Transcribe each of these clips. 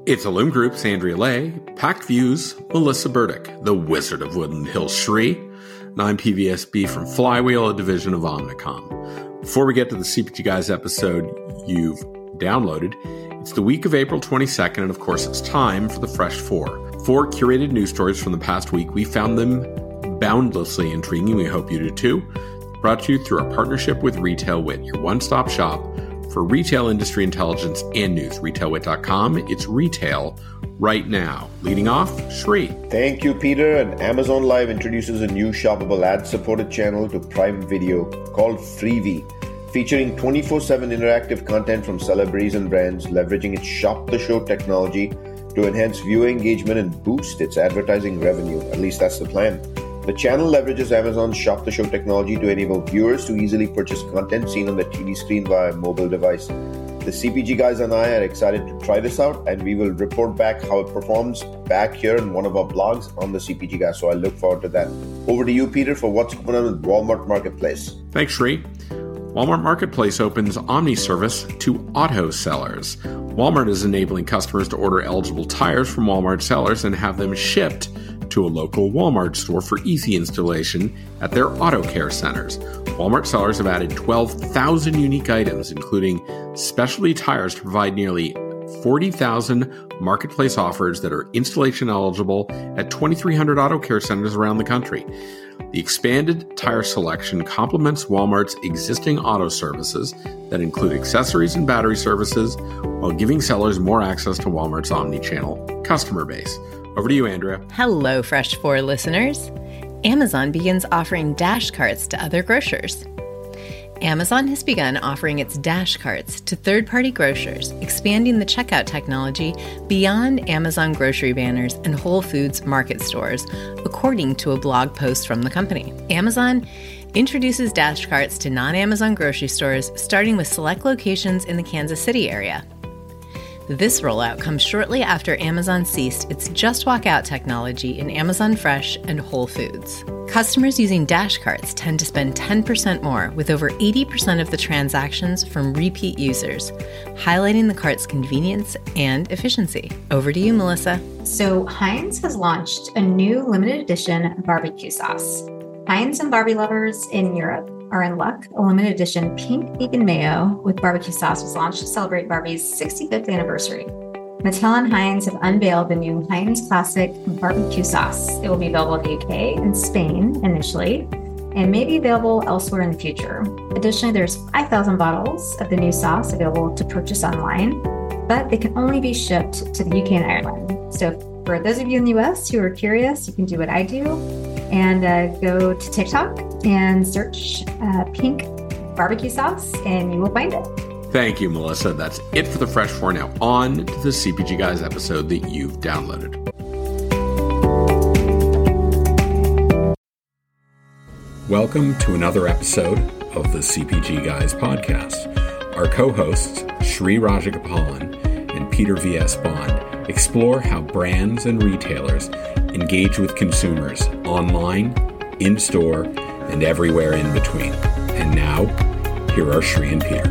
It's Illume Group's Andrea Lay, Pact Views, Melissa Burdick, the Wizard of Woodland Hills Shri, and I'm PVSB from Flywheel, a division of Omnicom. Before we get to the CPG Guys episode you've downloaded, it's the week of April 22nd, and of course it's time for the Fresh Four. Four curated news stories from the past week. We found them boundlessly intriguing. We hope you do too. Brought to you through our partnership with Retail Wit, your one-stop shop for retail industry intelligence and news. RetailWit.com. It's retail right now. Leading off, Shri. Thank you, Peter. And Amazon Live introduces a new shoppable ad-supported channel to Prime Video called Freevee, featuring 24/7 interactive content from celebrities and brands, leveraging its Shop the Show technology to enhance viewer engagement and boost its advertising revenue. At least that's the plan. The channel leverages Amazon's Shop the Show technology to enable viewers to easily purchase content seen on the TV screen via a mobile device. The CPG Guys and I are excited to try this out, and we will report back how it performs back here in one of our blogs on the CPG Guys. So I look forward to that. Over to you, Peter, for what's going on with Walmart Marketplace. Thanks, Shri. Walmart Marketplace opens Omni service to auto sellers. Walmart is enabling customers to order eligible tires from Walmart sellers and have them shipped to a local Walmart store for easy installation at their auto care centers. Walmart sellers have added 12,000 unique items, including specialty tires, to provide nearly 40,000 marketplace offers that are installation eligible at 2,300 auto care centers around the country. The expanded tire selection complements Walmart's existing auto services that include accessories and battery services, while giving sellers more access to Walmart's omni-channel customer base. Over to you, Andrea. Hello, Fresh 4 listeners. Amazon begins offering Dash Carts to other grocers. Amazon has begun offering its Dash Carts to third-party grocers, expanding the checkout technology beyond Amazon grocery banners and Whole Foods market stores, according to a blog post from the company. Amazon introduces Dash Carts to non-Amazon grocery stores, starting with select locations in the Kansas City area. This rollout comes shortly after Amazon ceased its Just Walk Out technology in Amazon Fresh and Whole Foods. Customers using Dash Carts tend to spend 10% more, with over 80% of the transactions from repeat users, highlighting the cart's convenience and efficiency. Over to you, Melissa. So Heinz has launched a new limited edition barbecue sauce. Heinz and Barbie lovers in Europe are in luck. A limited edition pink vegan mayo with barbecue sauce was launched to celebrate Barbie's 65th anniversary. Mattel and Heinz have unveiled the new Heinz Classic barbecue sauce. It will be available in the UK and Spain initially, and may be available elsewhere in the future. Additionally, there's 5,000 bottles of the new sauce available to purchase online, but they can only be shipped to the UK and Ireland. So for those of you in the US who are curious, you can do what I do and go to TikTok and search pink barbecue sauce, and you will find it. Thank you, Melissa. That's it for the Fresh Four. Now on to the CPG Guys episode that you've downloaded. Welcome to another episode of the CPG Guys podcast. Our co-hosts, Shri Rajagopalan and Peter V.S. Bond, explore how brands and retailers engage with consumers online, in-store, and everywhere in between. And now, here are Shri and Peter.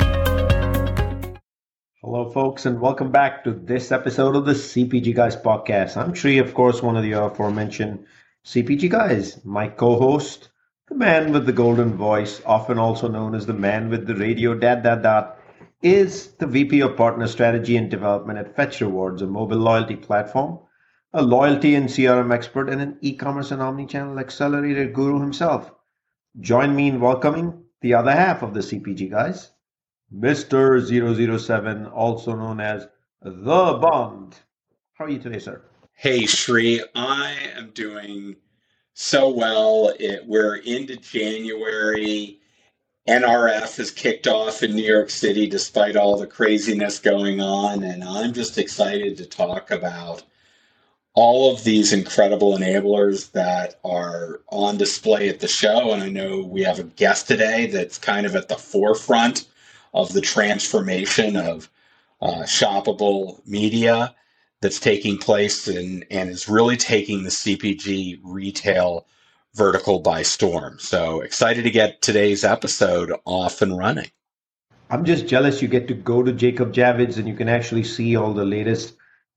Hello, folks, and welcome back to this episode of the CPG Guys podcast. I'm Shri, of course, one of the aforementioned CPG Guys. My co-host, the man with the golden voice, often also known as the man with the radio dot, is the VP of Partner Strategy and Development at Fetch Rewards, a mobile loyalty platform, a loyalty and CRM expert, and an e-commerce and omnichannel accelerator guru himself. Join me in welcoming the other half of the CPG Guys, Mr. 007, also known as The Bond. How are you today, sir? Hey, Shri. I am doing so well. We're into January. NRF has kicked off in New York City despite all the craziness going on, and I'm just excited to talk about all of these incredible enablers that are on display at the show. And I know we have a guest today that's kind of at the forefront of the transformation of shoppable media that's taking place and is really taking the CPG retail vertical by storm. So excited to get today's episode off and running. I'm just jealous you get to go to Jacob Javits and you can actually see all the latest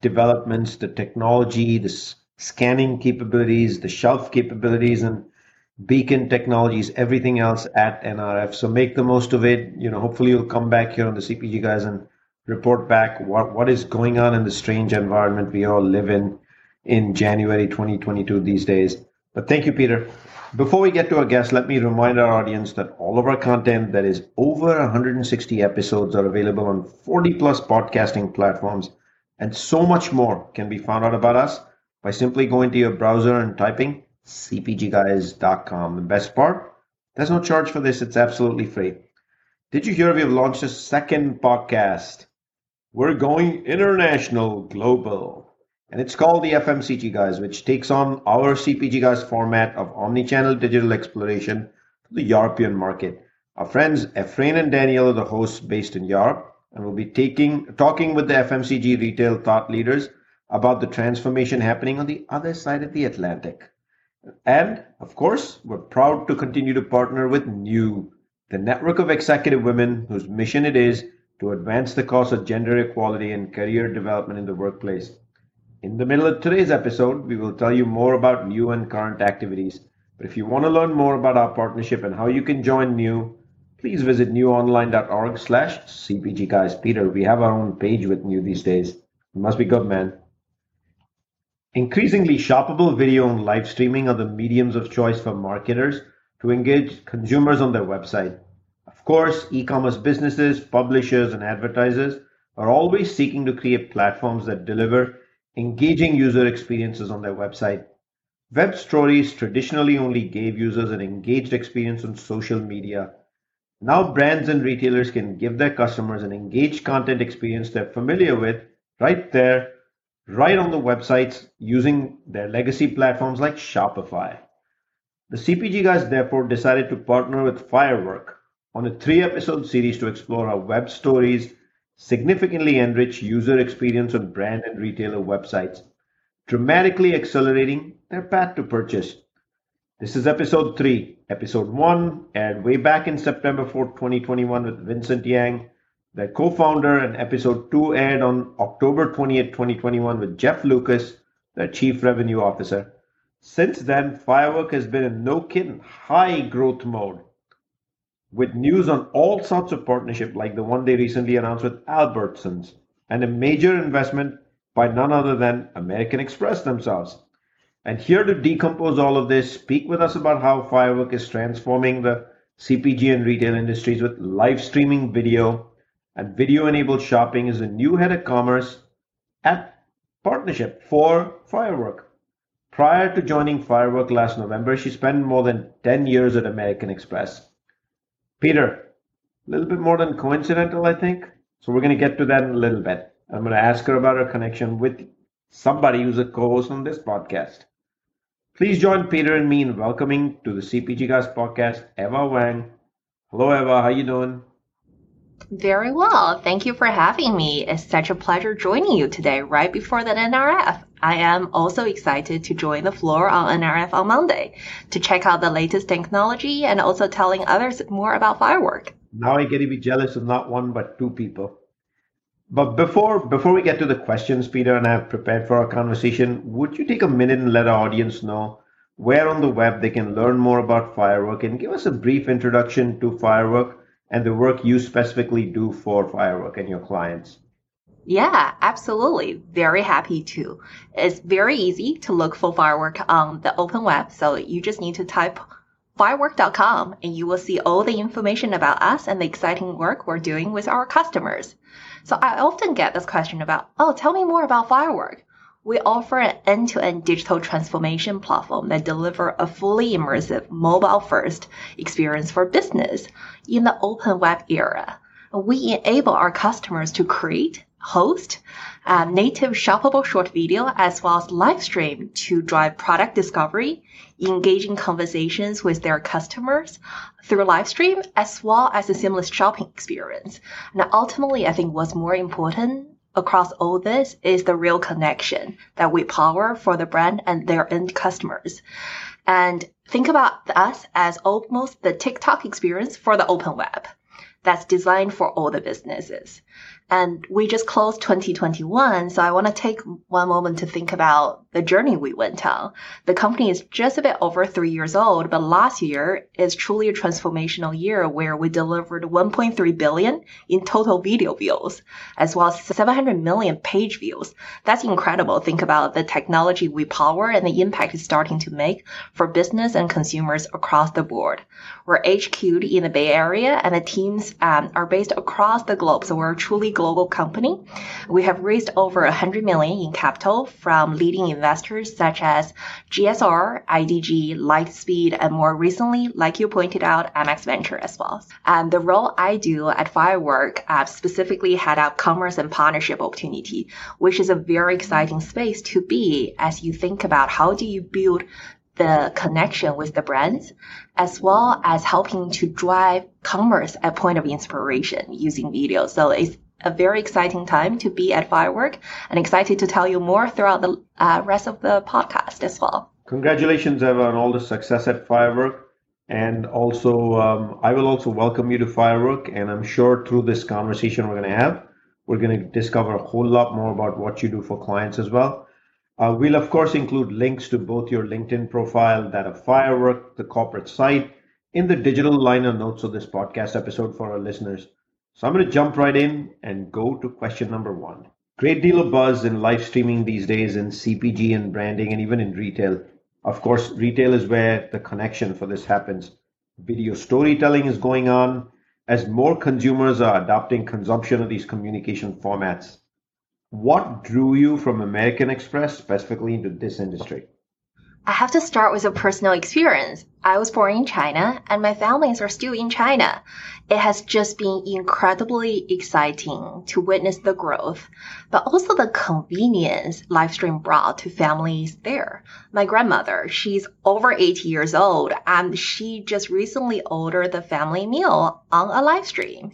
developments, the technology, the scanning capabilities, the shelf capabilities, and beacon technologies, everything else at NRF. So make the most of it. Hopefully you'll come back here on the CPG Guys and report back what is going on in the strange environment we all live in January 2022 these days. But thank you, Peter. Before we get to our guest, let me remind our audience that all of our content, that is over 160 episodes, are available on 40 plus podcasting platforms, and so much more can be found out about us by simply going to your browser and typing cpgguys.com. The best part, there's no charge for this. It's absolutely free. Did you hear we have launched a second podcast? We're going international, global. And it's called the FMCG Guys, which takes on our CPG Guys format of omnichannel digital exploration to the European market. Our friends Efrain and Daniel are the hosts based in Europe, and we'll be talking with the FMCG retail thought leaders about the transformation happening on the other side of the Atlantic. And, of course, we're proud to continue to partner with NEW, the network of executive women whose mission it is to advance the cause of gender equality and career development in the workplace. In the middle of today's episode, we will tell you more about NEW and current activities. But if you want to learn more about our partnership and how you can join NEW, please visit newonline.org/CPG Guys. Peter, we have our own page with NEW these days. It must be good, man. Increasingly, shoppable video and live streaming are the mediums of choice for marketers to engage consumers on their website. Of course, e-commerce businesses, publishers, and advertisers are always seeking to create platforms that deliver engaging user experiences on their website. Web stories traditionally only gave users an engaged experience on social media. Now brands and retailers can give their customers an engaged content experience they're familiar with right there, right on the websites, using their legacy platforms like Shopify. The CPG Guys therefore decided to partner with Firework on a 3-episode series to explore how web stories significantly enrich user experience on brand and retailer websites, dramatically accelerating their path to purchase. This is episode 3. Episode 1 aired way back in September 4th, 2021 with Vincent Yang, their co-founder, and episode 2 aired on October 20th, 2021 with Jeff Lucas, their chief revenue officer. Since then, Firework has been in no-kidding high growth mode, with news on all sorts of partnership like the one they recently announced with Albertsons, and a major investment by none other than American Express themselves. And here to decompose all of this, speak with us about how Firework is transforming the CPG and retail industries with live streaming video and video-enabled shopping is a new head of commerce at Partnership for Firework. Prior to joining Firework last November, she spent more than 10 years at American Express. Peter, a little bit more than coincidental, I think. So we're going to get to that in a little bit. I'm going to ask her about her connection with somebody who's a co-host on this podcast. Please join Peter and me in welcoming to the CPG Guys podcast, Eva Wang. Hello, Eva. How you doing? Very well. Thank you for having me. It's such a pleasure joining you today right before the NRF. I am also excited to join the floor on NRF on Monday to check out the latest technology and also telling others more about Firework. Now I get to be jealous of not one but two people. But before we get to the questions Peter and I have prepared for our conversation, would you take a minute and let our audience know where on the web they can learn more about Firework and give us a brief introduction to Firework and the work you specifically do for Firework and your clients? Yeah, absolutely. Very happy to. It's very easy to look for Firework on the open web. So you just need to type firework.com and you will see all the information about us and the exciting work we're doing with our customers. So I often get this question about, tell me more about Firework. We offer an end-to-end digital transformation platform that delivers a fully immersive, mobile-first experience for business in the open web era. We enable our customers to create, host, native shoppable short video as well as live stream to drive product discovery, engaging conversations with their customers through live stream, as well as a seamless shopping experience. And ultimately, I think what's more important across all this is the real connection that we power for the brand and their end customers. And think about us as almost the TikTok experience for the open web that's designed for all the businesses. And we just closed 2021, so I want to take one moment to think about the journey we went on. The company is just a bit over 3 years old, but last year is truly a transformational year where we delivered 1.3 billion in total video views, as well as 700 million page views. That's incredible. Think about the technology we power and the impact it's starting to make for business and consumers across the board. We're HQ'd in the Bay Area, and the teams are based across the globe, so we're a truly global company. We have raised over 100 million in capital from leading investors such as GSR, IDG, Lightspeed, and more recently, like you pointed out, MX Venture as well. And the role I do at Firework specifically head up commerce and partnership opportunity, which is a very exciting space to be as you think about how do you build the connection with the brands, as well as helping to drive commerce at point of inspiration using video. So it's a very exciting time to be at Firework, and excited to tell you more throughout the rest of the podcast as well. Congratulations, Eva, on all the success at Firework. And also, I will also welcome you to Firework. And I'm sure through this conversation we're going to have, we're going to discover a whole lot more about what you do for clients as well. We'll, of course, include links to both your LinkedIn profile, that of Firework, the corporate site, in the digital liner notes of this podcast episode for our listeners. So I'm going to jump right in and go to question number 1. Great deal of buzz in live streaming these days in CPG and branding and even in retail. Of course, retail is where the connection for this happens. Video storytelling is going on as more consumers are adopting consumption of these communication formats. What drew you from American Express specifically into this industry? I have to start with a personal experience. I was born in China, and my families are still in China. It has just been incredibly exciting to witness the growth, but also the convenience live stream brought to families there. My grandmother, she's over 80 years old, and she just recently ordered the family meal on a live stream.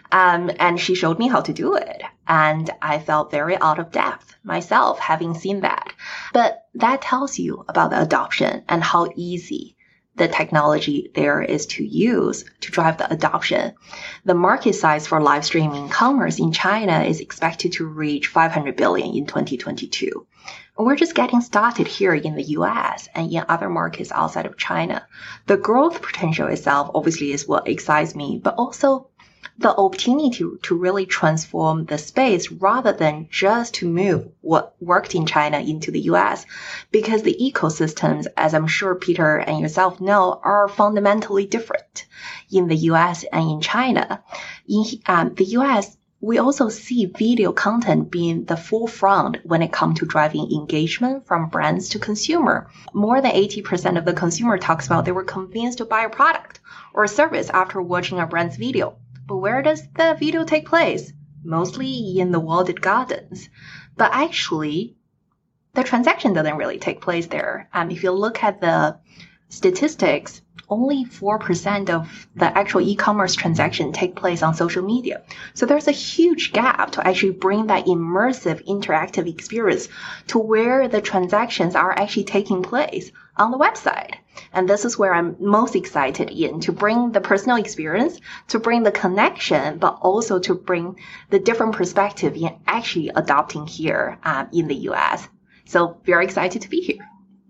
And she showed me how to do it. And I felt very out of depth myself having seen that. But that tells you about the adoption and how easy the technology there is to use to drive the adoption. The market size for live streaming commerce in China is expected to reach 500 billion in 2022. We're just getting started here in the US and in other markets outside of China. The growth potential itself obviously is what excites me, but also the opportunity to really transform the space rather than just to move what worked in China into the US, because the ecosystems, as I'm sure Peter and yourself know, are fundamentally different in the US and in China. In the US, we also see video content being the forefront when it comes to driving engagement from brands to consumer. More than 80% of the consumer talks about they were convinced to buy a product or a service after watching a brand's video. But where does the video take place? Mostly in the walled gardens. But actually, the transaction doesn't really take place there. If you look at the statistics, only 4% of the actual e-commerce transaction take place on social media. So there's a huge gap to actually bring that immersive, interactive experience to where the transactions are actually taking place on the website. And this is where I'm most excited in, to bring the personal experience, to bring the connection, but also to bring the different perspective in actually adopting here in the US. So very excited to be here.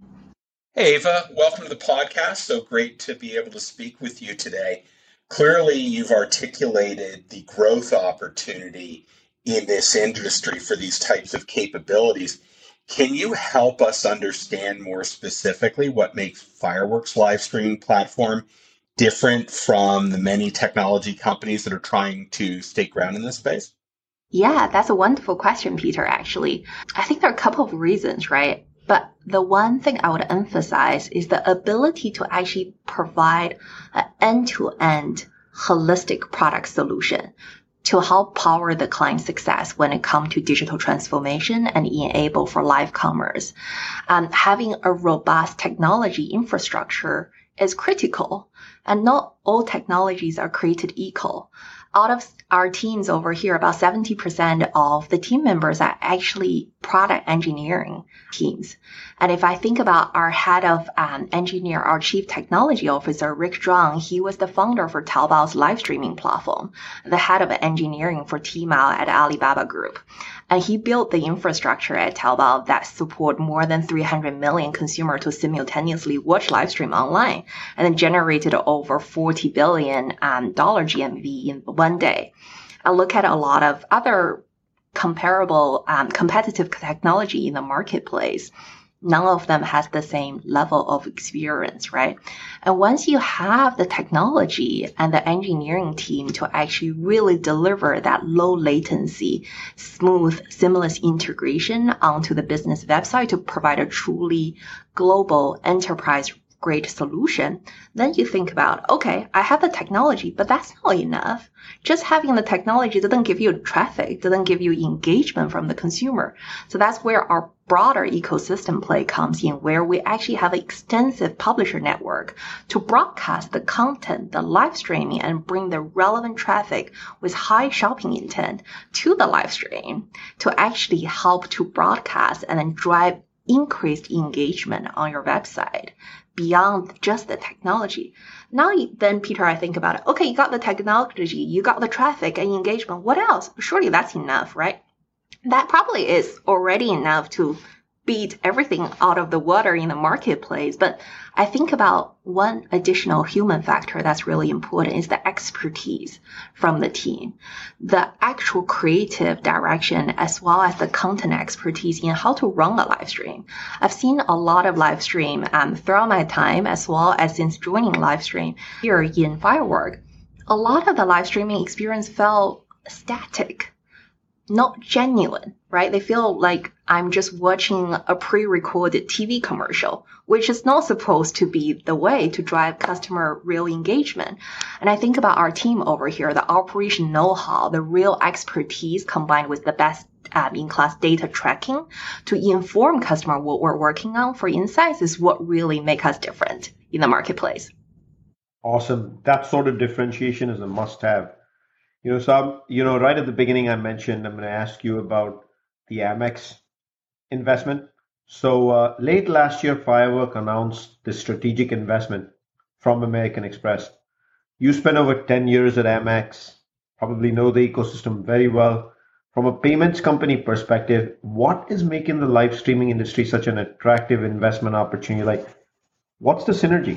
Hey, Eva, welcome to the podcast. So great to be able to speak with you today. Clearly, you've articulated the growth opportunity in this industry for these types of capabilities. Can you help us understand more specifically what makes Firework's live streaming platform different from the many technology companies that are trying to stake ground in this space? Yeah, that's a wonderful question, Peter, actually. I think there are a couple of reasons, right? But the one thing I would emphasize is the ability to actually provide an end-to-end holistic product solution to help power the client success when it comes to digital transformation and enable for live commerce. Having a robust technology infrastructure is critical, and not all technologies are created equal. out of our teams over here, about 70% of the team members are actually product engineering teams. And if I think about our head of engineer, our chief technology officer, Rick Zhuang, he was the founder for Taobao's live streaming platform, the head of engineering for Tmall at Alibaba Group. And he built the infrastructure at Taobao that support more than 300 million consumers to simultaneously watch live stream online, and then generated over $40 billion GMV in one day. I look at a lot of other comparable competitive technology in the marketplace. None of them has the same level of experience, right? And once you have the technology and the engineering team to actually really deliver that low latency, smooth, seamless integration onto the business website to provide a truly global enterprise grade solution, then you think about, okay, I have the technology, but that's not enough. Just having the technology doesn't give you traffic, doesn't give you engagement from the consumer. So that's where our broader ecosystem play comes in, where we actually have an extensive publisher network to broadcast the content, the live streaming, and bring the relevant traffic with high shopping intent to the live stream to actually help to broadcast and then drive increased engagement on your website beyond just the technology. Now then, Peter, I think about it. Okay, you got the technology, you got the traffic and engagement. What else? Surely that's enough, right? That probably is already enough to beat everything out of the water in the marketplace. But I think about one additional human factor that's really important is the expertise from the team, the actual creative direction, as well as the content expertise in how to run a live stream. I've seen a lot of live stream throughout my time, as well as since joining live stream here in Firework. A lot of the live streaming experience felt static, not genuine, right? They feel like I'm just watching a pre-recorded TV commercial, which is not supposed to be the way to drive customer real engagement. And I think about our team over here, the operation know-how, the real expertise combined with the best in-class data tracking to inform customer what we're working on for insights is what really make us different in the marketplace. Awesome. That sort of differentiation is a must-have. Right at the beginning, I mentioned I'm going to ask you about the Amex investment. So late last year, Firework announced the strategic investment from American Express. You spent over 10 years at Amex, probably know the ecosystem very well. From a payments company perspective, what is making the live streaming industry such an attractive investment opportunity? Like, what's the synergy?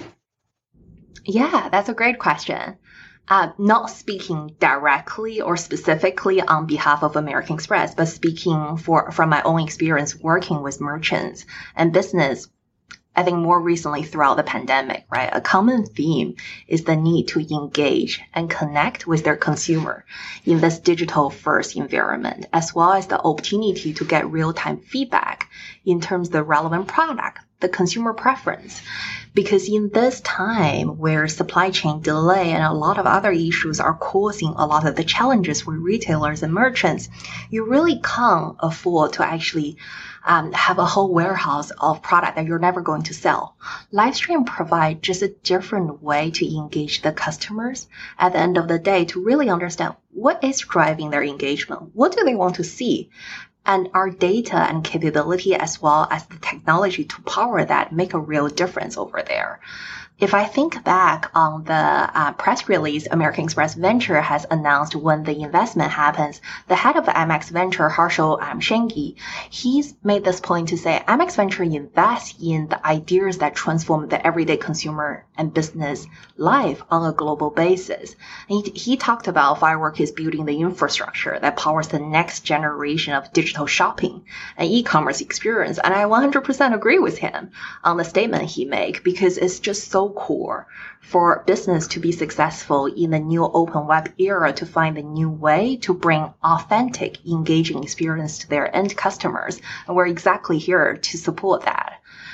Yeah, that's a great question. Not speaking directly or specifically on behalf of American Express, but speaking from my own experience working with merchants and business, I think more recently throughout the pandemic, right? A common theme is the need to engage and connect with their consumer in this digital first environment, as well as the opportunity to get real-time feedback in terms of the relevant product, the consumer preference. Because in this time where supply chain delay and a lot of other issues are causing a lot of the challenges for retailers and merchants, you really can't afford to actually have a whole warehouse of product that you're never going to sell. Livestream provides just a different way to engage the customers at the end of the day to really understand what is driving their engagement. What do they want to see? And our data and capability as well as the technology to power that make a real difference over there. If I think back on the press release American Express Venture has announced when the investment happens, the head of Amex Venture, Harshal Shengi, he's made this point to say Amex Venture invests in the ideas that transform the everyday consumer and business life on a global basis. And he talked about Firework is building the infrastructure that powers the next generation of digital shopping and e-commerce experience. And I 100% agree with him on the statement he made because it's just so core for business to be successful in the new open web era to find a new way to bring authentic, engaging experience to their end customers. And we're exactly here to support that.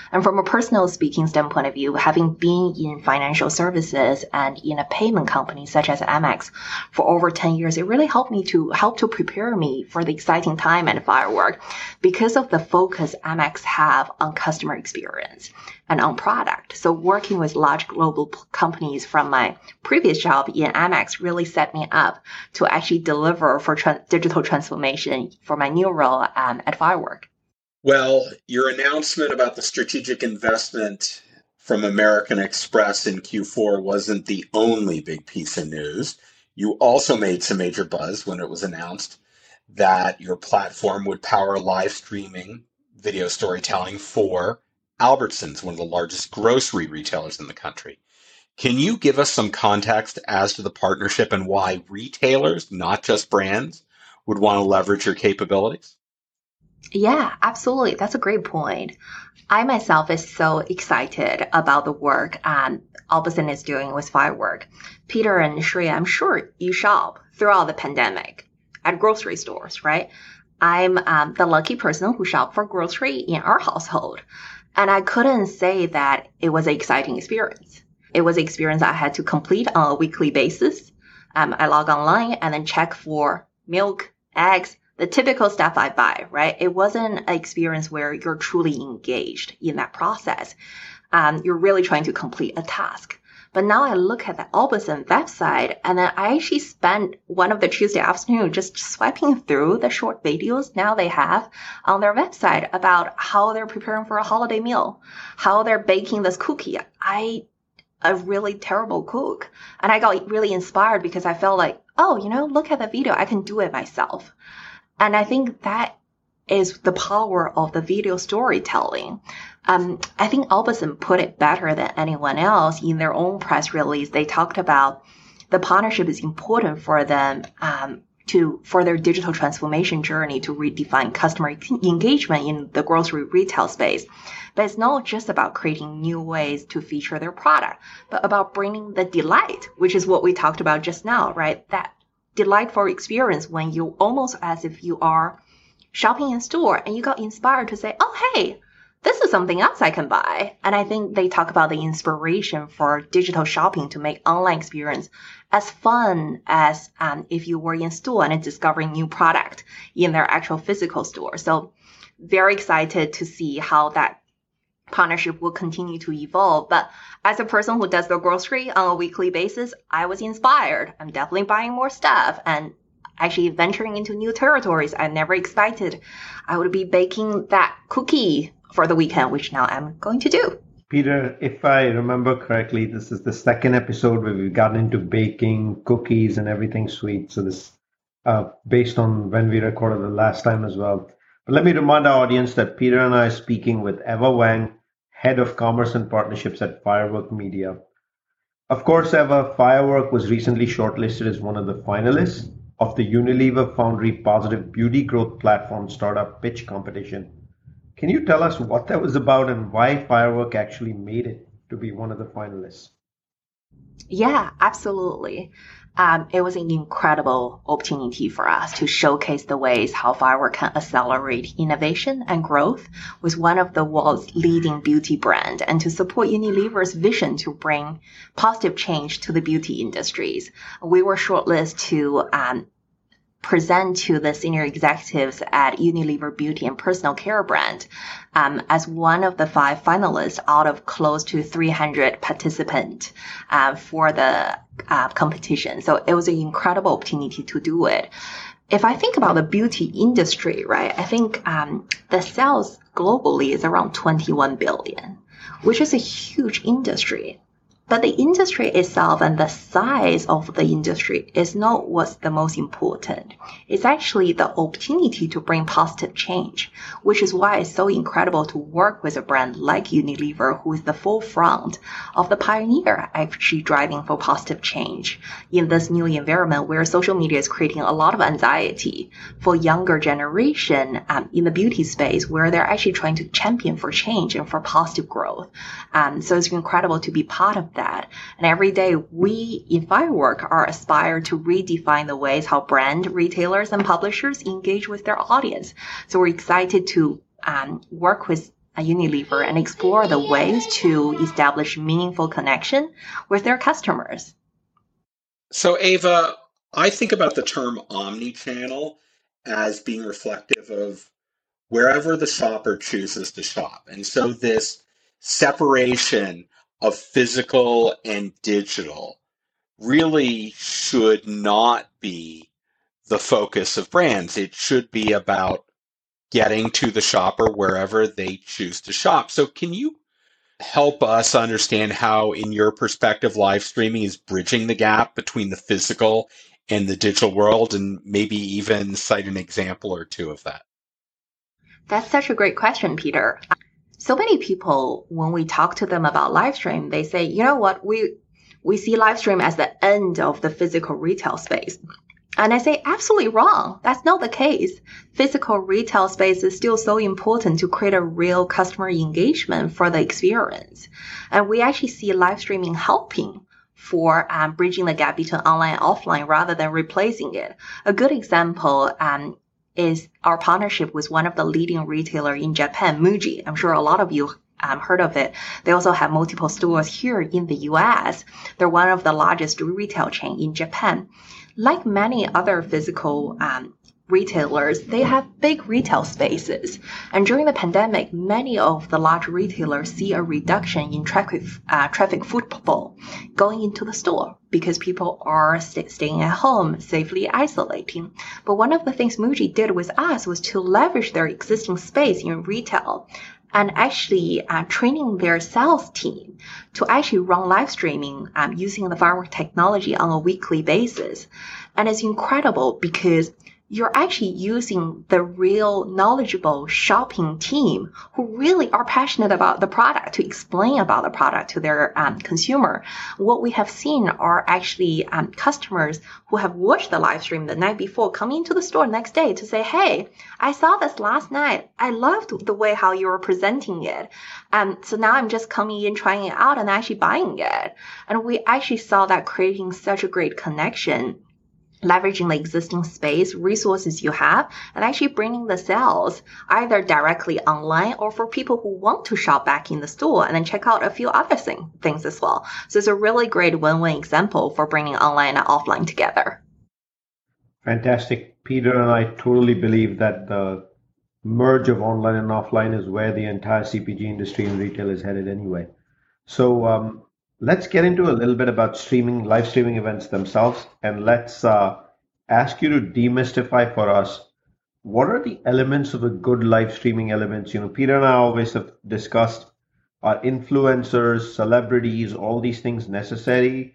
And from a personal speaking standpoint of view, having been in financial services and in a payment company such as Amex for over 10 years, it really helped to prepare me for the exciting time at Firework because of the focus Amex have on customer experience and on product. So working with large global companies from my previous job in Amex really set me up to actually deliver for digital transformation for my new role at Firework. Well, your announcement about the strategic investment from American Express in Q4 wasn't the only big piece of news. You also made some major buzz when it was announced that your platform would power live streaming video storytelling for Albertsons, one of the largest grocery retailers in the country. Can you give us some context as to the partnership and why retailers, not just brands, would want to leverage your capabilities? Yeah, absolutely. That's a great point. I myself is so excited about the work Albertsons is doing with Firework. Peter and Shreya, I'm sure you shop throughout the pandemic at grocery stores, right? I'm the lucky person who shopped for grocery in our household. And I couldn't say that it was an exciting experience. It was an experience I had to complete on a weekly basis. I log online and then check for milk, eggs, the typical stuff I buy, right? It wasn't an experience where you're truly engaged in that process. You're really trying to complete a task. But now I look at the Albertsons website and then I actually spent one of the Tuesday afternoon just swiping through the short videos now they have on their website about how they're preparing for a holiday meal, how they're baking this cookie. A really terrible cook. And I got really inspired because I felt like, oh, look at the video. I can do it myself. And I think that is the power of the video storytelling. I think Albertsons put it better than anyone else in their own press release. They talked about the partnership is important for them for their digital transformation journey to redefine customer engagement in the grocery retail space. But it's not just about creating new ways to feature their product, but about bringing the delight, which is what we talked about just now, right? That delightful experience when you almost as if you are shopping in store and you got inspired to say, oh, hey, this is something else I can buy. And I think they talk about the inspiration for digital shopping to make online experience as fun as if you were in store and discovering new product in their actual physical store. So very excited to see how that partnership will continue to evolve. But as a person who does the grocery on a weekly basis, I was inspired. I'm definitely buying more stuff and actually venturing into new territories I never expected I would be baking that cookie for the weekend, which now I'm going to do. Peter, if I remember correctly, this is the second episode where we've gotten into baking cookies and everything sweet. So this based on when we recorded the last time as well. But let me remind our audience that Peter and I are speaking with Eva Wang, Head of Commerce and Partnerships at Firework Media. Of course, Eva, Firework was recently shortlisted as one of the finalists of the Unilever Foundry Positive Beauty Growth Platform Startup Pitch Competition. Can you tell us what that was about and why Firework actually made it to be one of the finalists? Yeah, absolutely. It was an incredible opportunity for us to showcase the ways how Firework can accelerate innovation and growth with one of the world's leading beauty brand and to support Unilever's vision to bring positive change to the beauty industries. We were shortlisted to present to the senior executives at Unilever Beauty and Personal Care brand as one of the 5 finalists out of close to 300 participants for the competition. So it was an incredible opportunity to do it. If I think about the beauty industry, right, I think the sales globally is around 21 billion, which is a huge industry. But the industry itself and the size of the industry is not what's the most important. It's actually the opportunity to bring positive change, which is why it's so incredible to work with a brand like Unilever, who is the forefront of the pioneer actually driving for positive change in this new environment where social media is creating a lot of anxiety for younger generation in the beauty space where they're actually trying to champion for change and for positive growth. So it's incredible to be part of that. And every day we in Firework are aspire to redefine the ways how brand retailers and publishers engage with their audience. So we're excited to work with Unilever and explore the ways to establish meaningful connection with their customers. So Ava, I think about the term omnichannel as being reflective of wherever the shopper chooses to shop. And so this separation of physical and digital really should not be the focus of brands. It should be about getting to the shopper wherever they choose to shop. So can you help us understand how, in your perspective, live streaming is bridging the gap between the physical and the digital world, and maybe even cite an example or two of that? That's such a great question, Peter. So many people, when we talk to them about live stream, they say, you know what, we see live stream as the end of the physical retail space. And I say, absolutely wrong. That's not the case. Physical retail space is still so important to create a real customer engagement for the experience. And we actually see live streaming helping for bridging the gap between online and offline rather than replacing it. A good example is our partnership with one of the leading retailers in Japan, Muji. I'm sure a lot of you heard of it. They also have multiple stores here in the US. They're one of the largest retail chains in Japan. Like many other physical retailers, they have big retail spaces. And during the pandemic, many of the large retailers see a reduction in traffic footfall going into the store because people are staying at home, safely isolating. But one of the things Muji did with us was to leverage their existing space in retail and actually training their sales team to actually run live streaming using the Firework technology on a weekly basis. And it's incredible because you're actually using the real knowledgeable shopping team who really are passionate about the product to explain about the product to their consumer. What we have seen are actually customers who have watched the live stream the night before coming into the store next day to say, hey, I saw this last night. I loved the way how you were presenting it. So now I'm just coming in, trying it out and actually buying it. And we actually saw that creating such a great connection, leveraging the existing space, resources you have, and actually bringing the sales either directly online or for people who want to shop back in the store and then check out a few other things as well. So it's a really great win-win example for bringing online and offline together. Fantastic. Peter and I totally believe that the merge of online and offline is where the entire CPG industry and retail is headed anyway. So, let's get into a little bit about live streaming events themselves, and let's ask you to demystify for us, what are the elements of a good live streaming elements? Peter and I always have discussed, are influencers, celebrities, all these things necessary?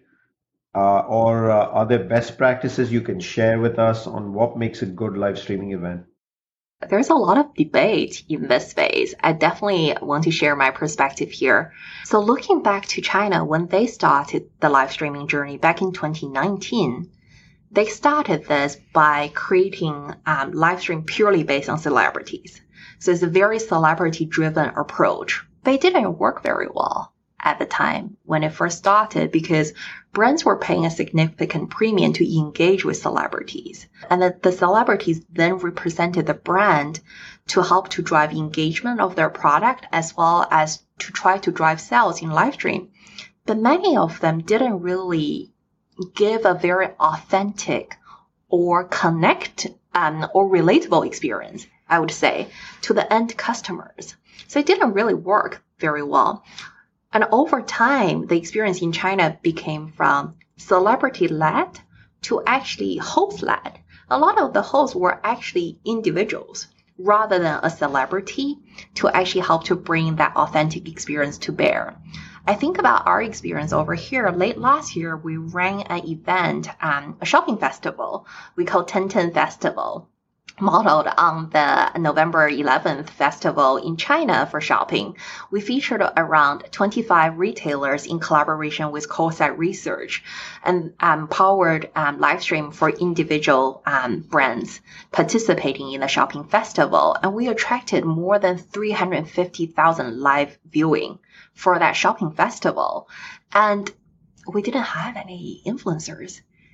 Or are there best practices you can share with us on what makes a good live streaming event? There's a lot of debate in this space. I definitely want to share my perspective here. So looking back to China, when they started the live streaming journey back in 2019, they started this by creating live stream purely based on celebrities. So it's a very celebrity-driven approach. But it didn't work very well at the time when it first started because brands were paying a significant premium to engage with celebrities. And the celebrities then represented the brand to help to drive engagement of their product as well as to try to drive sales in live stream. But many of them didn't really give a very authentic or connect or relatable experience, I would say, to the end customers. So it didn't really work very well. And over time, the experience in China became from celebrity-led to actually host-led. A lot of the hosts were actually individuals rather than a celebrity to actually help to bring that authentic experience to bear. I think about our experience over here. Late last year, we ran an event, a shopping festival we call Tencent Festival, modeled on the November 11th festival in China for shopping. We featured around 25 retailers in collaboration with Coresight Research and powered live stream for individual brands participating in the shopping festival. And we attracted more than 350,000 live viewing for that shopping festival. And we didn't have any influencers.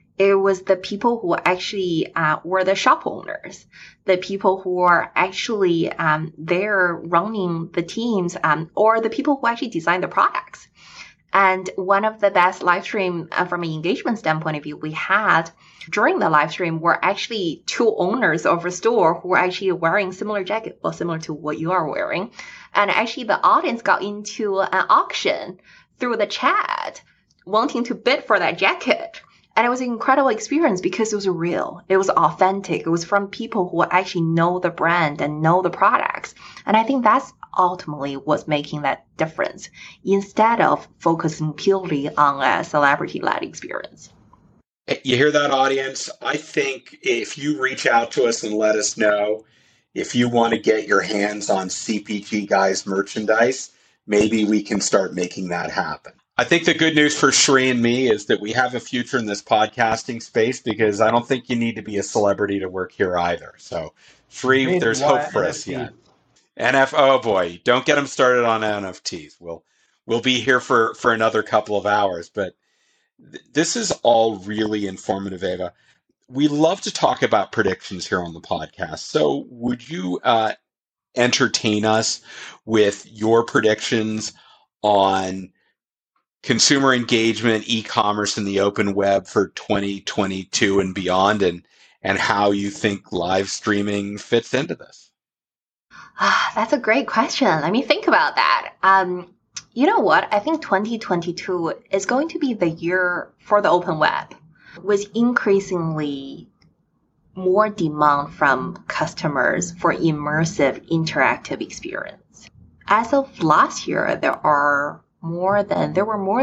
It was the people who actually were the shop owners, the people who are actually there running the teams, or the people who actually design the products. And one of the best live stream from an engagement standpoint of view we had during the live stream were actually two owners of a store who were actually wearing similar jacket, well, similar to what you are wearing. And actually the audience got into an auction through the chat wanting to bid for that jacket. And it was an incredible experience because it was real. It was authentic. It was from people who actually know the brand and know the products. And I think that's ultimately what's making that difference instead of focusing purely on a celebrity-led experience. You hear that, audience? I think if you reach out to us and let us know if you want to get your hands on CPG Guys merchandise, maybe we can start making that happen. I think the good news for Sri and me is that we have a future in this podcasting space because I don't think you need to be a celebrity to work here either. So, Sri, there's hope for us yet. Oh boy, don't get them started on NFTs. We'll be here for another couple of hours, but this is all really informative, Ava. We love to talk about predictions here on the podcast. So would you entertain us with your predictions on consumer engagement, e-commerce, and the open web for 2022 and beyond, and how you think live streaming fits into this? That's a great question. Let me think about that. You know what? I think 2022 is going to be the year for the open web with increasingly more demand from customers for immersive interactive experience. As of last year, there were more than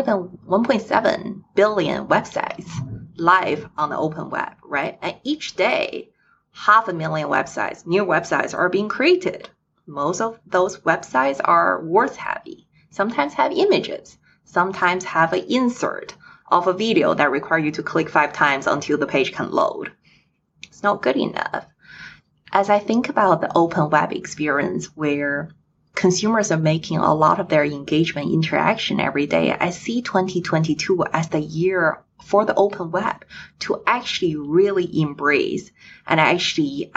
1.7 billion websites live on the open web, right? And each day, 500,000 websites, new websites are being created. Most of those websites are words heavy, sometimes have images, sometimes have an insert of a video that require you to click 5 times until the page can load. It's not good enough. As I think about the open web experience where consumers are making a lot of their engagement interaction every day, I see 2022 as the year for the open web to actually really embrace and actually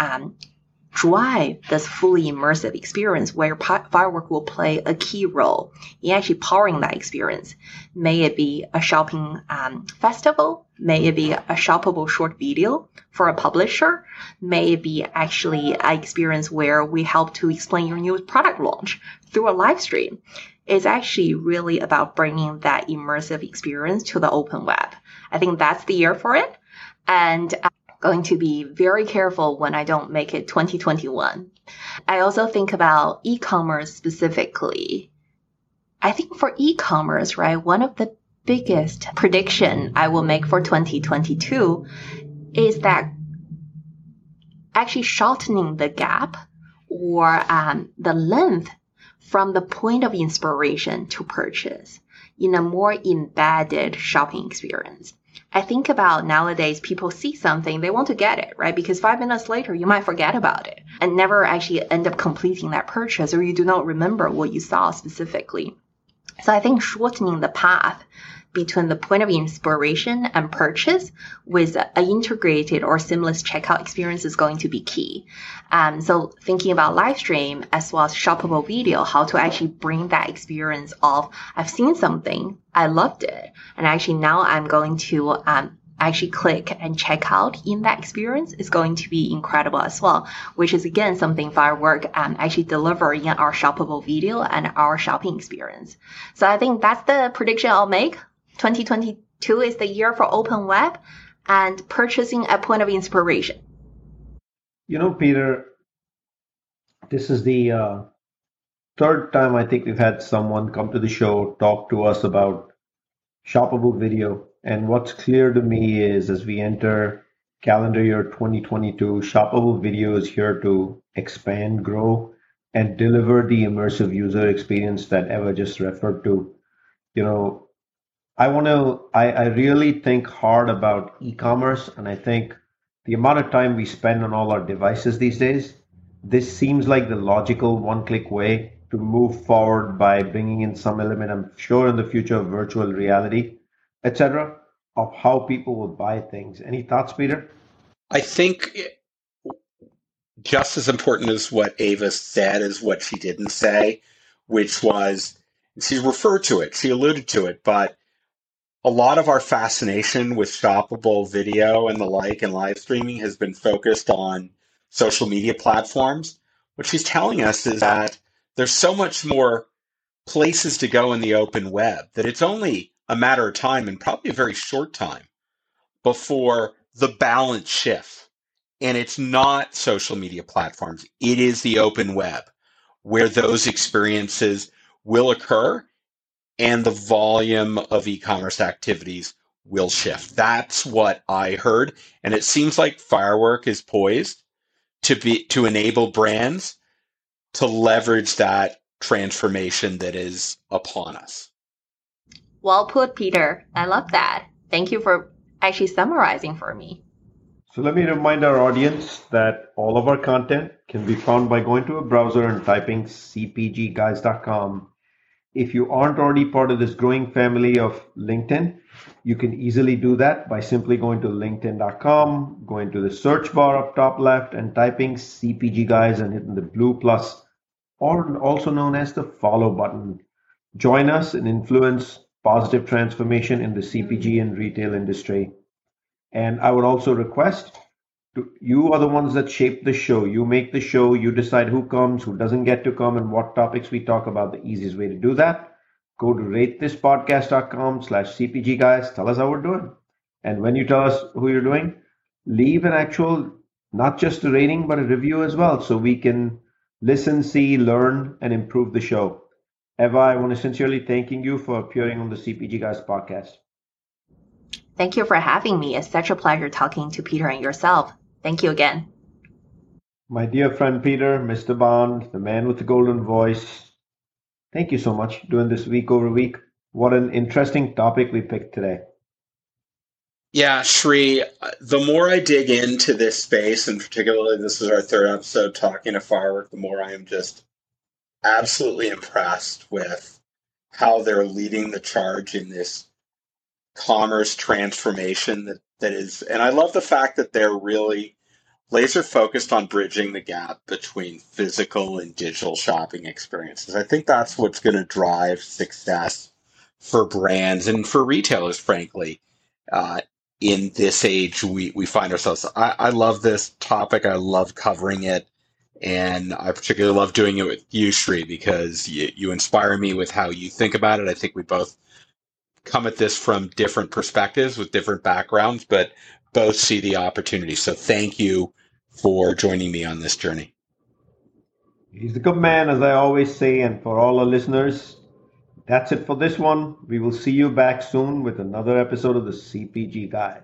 drive this fully immersive experience where Firework will play a key role in actually powering that experience. May it be a shopping festival, may it be a shoppable short video for a publisher, may it be actually an experience where we help to explain your new product launch through a live stream. It's actually really about bringing that immersive experience to the open web. I think that's the year for it. And going to be very careful when I don't make it 2021. I also think about e-commerce specifically. I think for e-commerce, right, one of the biggest prediction I will make for 2022 is that actually shortening the gap or the length from the point of inspiration to purchase in a more embedded shopping experience. I think about nowadays, people see something, they want to get it, right? Because 5 minutes later, you might forget about it and never actually end up completing that purchase, or you do not remember what you saw specifically. So I think shortening the path between the point of inspiration and purchase with an integrated or seamless checkout experience is going to be key. So thinking about live stream as well as shoppable video, how to actually bring that experience of I've seen something, I loved it, and actually now I'm going to actually click and check out in that experience is going to be incredible as well, which is again something Firework actually deliver in our shoppable video and our shopping experience. So I think that's the prediction I'll make. 2022 is the year for open web and purchasing at point of inspiration. You know, Peter, this is the third time I think we've had someone come to the show, talk to us about shoppable video. And what's clear to me is as we enter calendar year 2022, shoppable video is here to expand, grow, and deliver the immersive user experience that Eva just referred to. You know, I really think hard about e-commerce, and I think the amount of time we spend on all our devices these days, this seems like the logical one-click way to move forward by bringing in some element, I'm sure in the future, of virtual reality, etc. of how people will buy things. Any thoughts, Peter? I think just as important as what Ava said is what she didn't say, which was, she referred to it, she alluded to it, but a lot of our fascination with shoppable video and the like and live streaming has been focused on social media platforms. What she's telling us is that there's so much more places to go in the open web that it's only a matter of time, and probably a very short time, before the balance shifts. And it's not social media platforms. It is the open web where those experiences will occur and the volume of e-commerce activities will shift. That's what I heard. And it seems like Firework is poised to enable brands to leverage that transformation that is upon us. Well put, Peter. I love that. Thank you for actually summarizing for me. So let me remind our audience that all of our content can be found by going to a browser and typing cpgguys.com. If you aren't already part of this growing family of LinkedIn, you can easily do that by simply going to linkedin.com, going to the search bar up top left and typing CPG Guys and hitting the blue plus, or also known as the follow button. Join us and influence positive transformation in the CPG and retail industry. And I would also request, you are the ones that shape the show. You make the show. You decide who comes, who doesn't get to come, and what topics we talk about. The easiest way to do that, go to ratethispodcast.com/CPG Guys. Tell us how we're doing. And when you tell us who you're doing, leave an actual, not just a rating, but a review as well, so we can listen, see, learn, and improve the show. Eva, I want to sincerely thanking you for appearing on the CPG Guys podcast. Thank you for having me. It's such a pleasure talking to Peter and yourself. Thank you again. My dear friend Peter, Mr. Bond, the man with the golden voice, thank you so much doing this week over week. What an interesting topic we picked today. Yeah, Shri, the more I dig into this space, and particularly this is our third episode talking to Firework, the more I am just absolutely impressed with how they're leading the charge in this commerce transformation that is, and I love the fact that they're really laser focused on bridging the gap between physical and digital shopping experiences. I think that's what's going to drive success for brands and for retailers, frankly, in this age we find ourselves. I love this topic. I love covering it. And I particularly love doing it with you, Shri, because you inspire me with how you think about it. I think we both come at this from different perspectives with different backgrounds, but both see the opportunity. So thank you for joining me on this journey. He's a good man, as I always say, and for all our listeners, that's it for this one. We will see you back soon with another episode of the CPG Guys.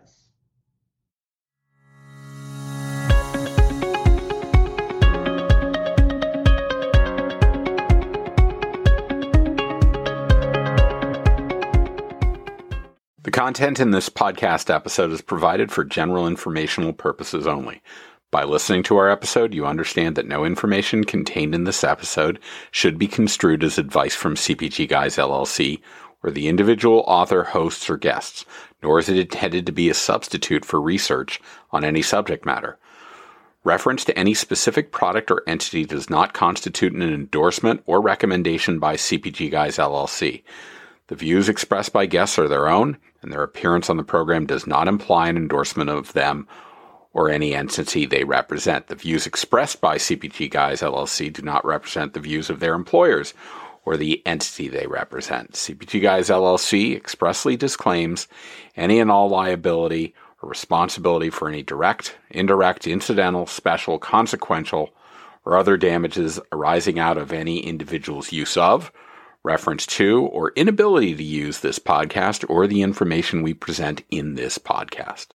The content in this podcast episode is provided for general informational purposes only. By listening to our episode, you understand that no information contained in this episode should be construed as advice from CPG Guys LLC or the individual author, hosts, or guests, nor is it intended to be a substitute for research on any subject matter. Reference to any specific product or entity does not constitute an endorsement or recommendation by CPG Guys LLC. The views expressed by guests are their own, and their appearance on the program does not imply an endorsement of them or any entity they represent. The views expressed by CPG Guys LLC do not represent the views of their employers or the entity they represent. CPG Guys LLC expressly disclaims any and all liability or responsibility for any direct, indirect, incidental, special, consequential, or other damages arising out of any individual's use of, reference to, or inability to use this podcast or the information we present in this podcast.